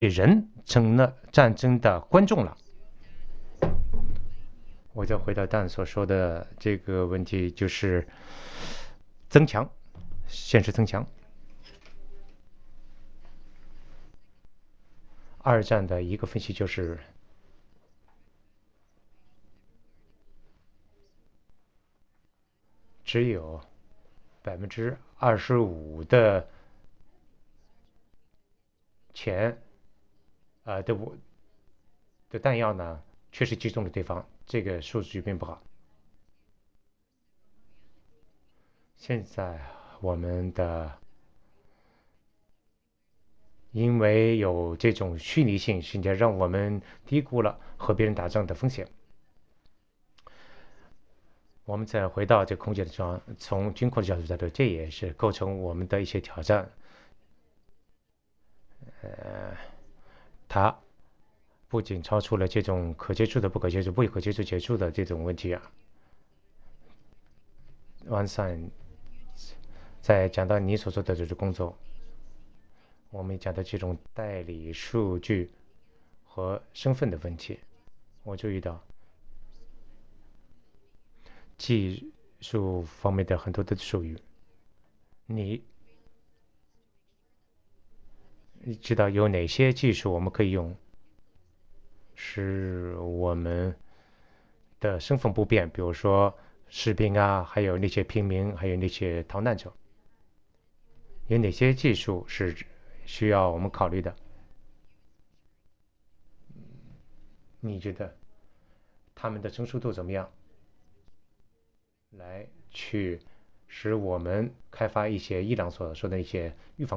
人成了战争的观众了。我再回到蛋所说的这个问题，就是增强现实增强。二战的一个分析就是，只有25%的钱，呃的的弹药呢，确实击中了对方，这个数据并不好。现在我们的因为有这种虚拟性，现在让我们低估了和别人打仗的风险。我们再回到这空间的上，从军控的角度来说，这也是构成我们的一些挑战。呃，它不仅超出了这种可接触的不可接触、不可接触接触的这种问题啊。完善在讲到你所做的这种工作，我们讲的这种代理数据和身份的问题，我注意到技术方面的很多的术语，你知道有哪些技术我们可以用，使我们的身份不变，比如说士兵啊，还有那些平民，还有那些逃难者，有哪些技术是需要我们考虑的？你觉得他们的成熟度怎么样？来去使我们开发一些伊朗所说的一些预防